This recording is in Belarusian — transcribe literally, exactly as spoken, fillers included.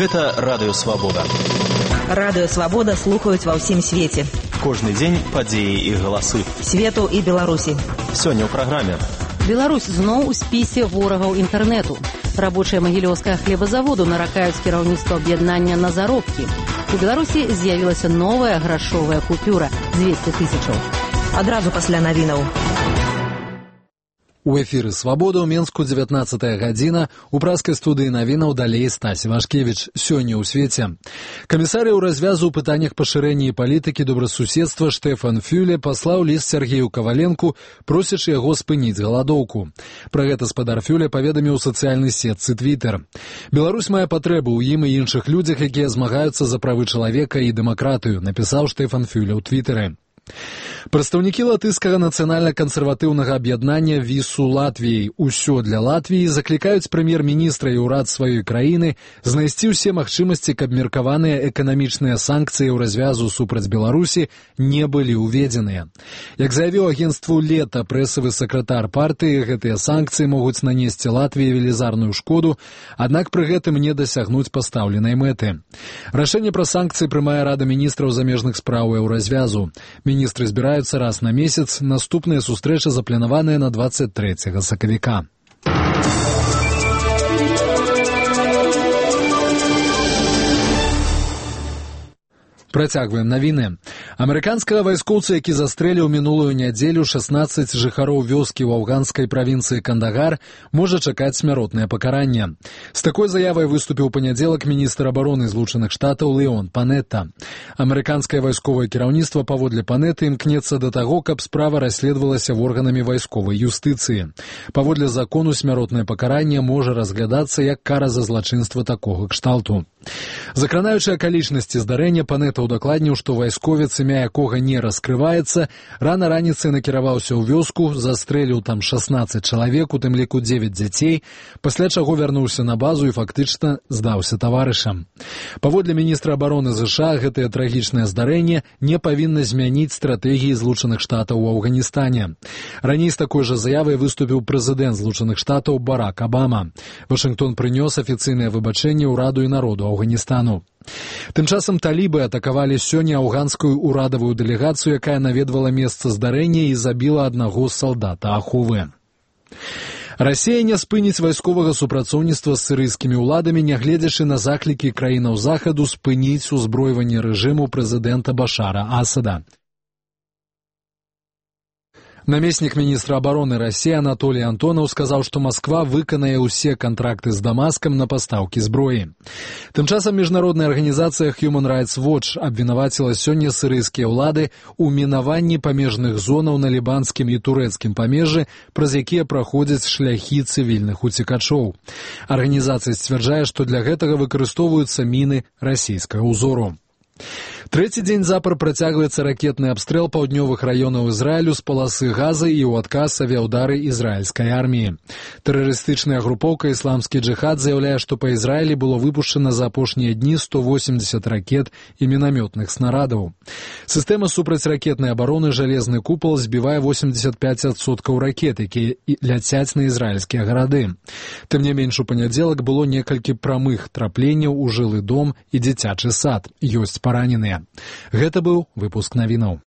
Гэта Радыё Свабода. Радыё Свабода слухаюць ва ўсім свеце. Кожны дзень падзеі і галасы. Свету і Беларусі. Сёння ў праграме. Беларусь зноў у спісе ворагаў інтэрнэту. Рабочыя магілёўскага хлебазаводу наракаюць кіраўніцтва аб'яднання на заробкі. У Беларусі з'явілася новая грашовая купюра – дзвесце тысячаў. Адразу пасля навінаў. У эфіры «Свабода» ў Менску дзевятнаццатая гадзіна. У праскай студыі навінаў далей Стась Івашкевіч. Сёння ў свеце. Камісарый у развязу ў пытаннях пашырэння і палітыкі добрасуседства Штефан Фюле паслаў ліст Сергею Каваленку, просячы яго спыніць галадоўку. Пра гэта спадар Фюле паведаміў у сацыяльнай сетцы Твиттер. Беларусь мае патрэбу ў ім і іншых людзях, якія змагаюцца за правы чалавека і дэмакратыю, напісаў Штефан Фюле ў Твиттере. Прадстаўнікі латышскага нацыянальна-кансерватыўнага аб'яднання ВІСУ Латвіі «Усё для Латвіі» заклікаюць прэм'ер-міністра і ўрад сваёй краіны знайсці ўсе магчымасці, каб меркаваныя эканамічныя санкцыі ў развязу супраць Беларусі не былі ўведзеныя. Як заявіў агенцтву «Лета» прэсавы сакратар партыі, гэтыя санкцыі могуць нанесці Латвіі велізарную шкоду, аднак пры гэтым не дасягнуць пастаўленай мэты. Рашэнне пра санкцыі прымае Рада міністраў замежных спраў Еўразвязу. Міністры збіраюцца раз на месяц, наступная сустрэча запланаваная на дваццаць трэцяга сакавіка. Працягваем навіны. Амерыканскага вайскоўца, які застрэліў мінулую нядзелю шаснаццаць жыхароў вёскі ў афганскай правінцыі Кандагар, можа чакаць смяротнае пакаранне. З такой заявай выступіў у панядзелак міністр абароны Злучаных Штатаў Леон Панетта. Амерыканскае вайсковае кіраўніцтва паводле Панетты імкнецца да таго, каб справа расследавалася органамі вайсковай юстыцыі. Паводле закону смяротнае пакаранне можа разглядацца як кара за злачынства такога кшталту. Закранаючы акалічнасці здарэння, Панетта удакладніў, што вайсковец, імя якога не раскрываецца, рана раніцай накіраваўся ў вёску, застрэліў там шаснаццаць чалавек, у тым ліку дзевяць дзяцей, пасля чаго вярнуўся на базу і фактычна здаўся таварышам. Паводле міністра абароны ЗША, гэтае трагічнае здарэнне не павінна змяніць стратэгіі Злучаных Штатаў у Афганістане. Раней з такой жа заявай выступіў прэзідэнт Злучаных Штатаў Барак Абама. Вашынгтон прынёс афіцыйнае выбачэнне ўраду і народу Афганістану. Тым часам талібы атакавалі сёння афганскую урадавую дэлегацыю, якая наведвала месца здарэння і забіла аднаго з салдата аховы. Расія не спыніць вайсковага супрацоўніцтва з сірыйскімі ўладамі, нягледзячы на заклікі краінаў захаду спыніць узброіванне рэжыму прэзідэнта Башара Асада. Намеснік міністра абароны Расіі Анатолій Антонаў сказаў, што Масква выканае ўсе кантракты з Дамаскам на пастаўкі зброі. Тым часам міжнародная арганізацыя Human Rights Watch абвінаваціла сёння сірыйскія ўлады ў мінаванні памежных зонаў на лібанскім і турэцкім памежжы, праз якія праходзяць шляхі цывільных уцекачоў. Арганізацыя сцвярджае, што для гэтага выкарыстоўваюцца міны расійскага ўзору. Трэці дзень запар працягваецца ракетны абстрэл паўднёвых раёнаў Ізраілю з паласы Газы і ў адказ авіяўдары ізраільскай арміі. Тэрарыстычная групоўка «Ісламскі джыхад» заяўляе, што па Ізраілі было выпушчана за апошнія дні сто восемьдесят ракет і мінамётных снарадаў. Сістэма супрацьракетнай абароны «Жалезны купал» збівае восемьдесят пять адсоткаў ракет, якія ляцяць на ізраільскія гарады. Тым не менш, у панядзелак было некалькі прамых трапленняў у жылы дом і дзіцячы сад. Ёсць параненыя. Гэта быў выпуск навінаў.